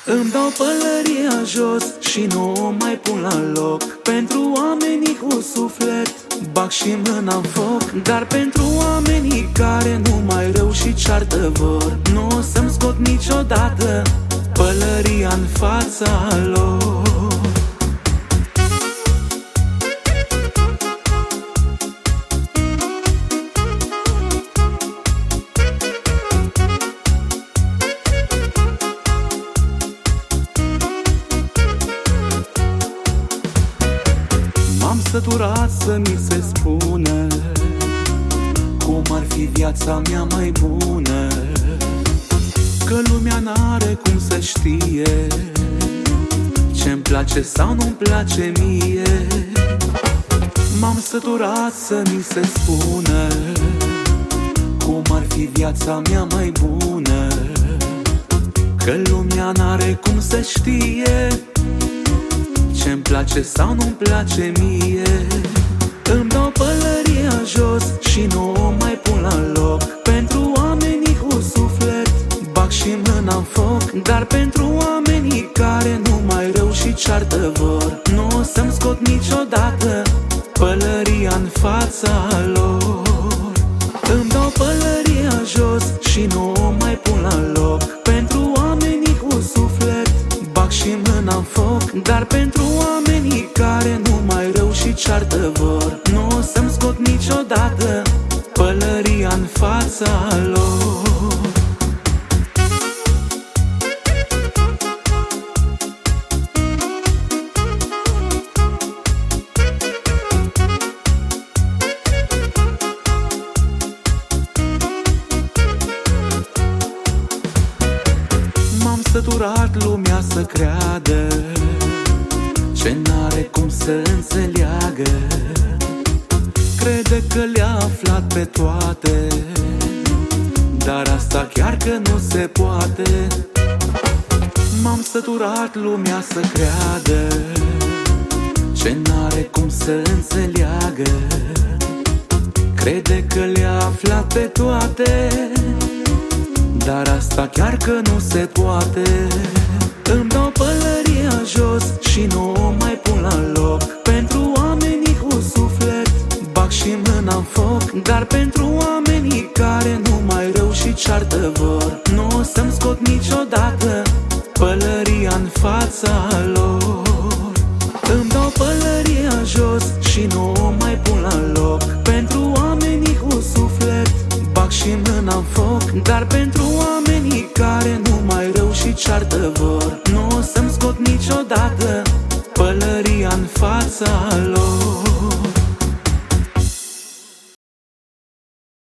Îmi dau pălăria jos și nu o mai pun la loc. Pentru oamenii cu suflet bag și mâna în foc. Dar pentru oamenii care numai rău și ceartă vor, nu o să-mi scot niciodată pălăria în fața lor. M-am săturat să mi se spună cum ar fi viața mea mai bună, că lumea n-are cum să știe ce-mi place sau nu-mi place mie. M-am săturat să mi se spună cum ar fi viața mea mai bună, că lumea n-are cum să știe ce-mi place sau nu-mi place mie. Îmi dau pălăria jos și nu o mai pun la loc. Pentru oamenii cu suflet bag și mâna în foc. Dar pentru oamenii care numai rău și ceartă vor, nu o să-mi scot niciodată pălăria în fața lor. Îmi dau pălăria jos și nu o mai pun la loc. Pentru oamenii cu suflet bag și mâna în foc. Dar pentru oamenii care numai rău și ceartă vor, nu o să-mi scot niciodată pălăria în fața lor. M-am săturat lumea să creadă ce n-are cum să înțeleagă. Crede că le-a aflat pe toate, dar asta chiar că nu se poate. M-am săturat lumea să creadă ce n-are cum să înțeleagă. Crede că le-a aflat pe toate, dar asta chiar că nu se poate. Îmi dau pălăria jos și nu o mai pun la loc. Pentru oamenii cu suflet bag și mâna în foc. Dar pentru oamenii care numai rău și ceartă vor, nu o să-mi scot niciodată pălăria în fața lor. Îmi dau pălăria jos și nu o mai pun la loc. Pentru oamenii cu suflet bag și mâna în foc. Dar pentru oamenii care numai rău și ceartă vor, nu o să-mi scot niciodată pălăria în fața lor.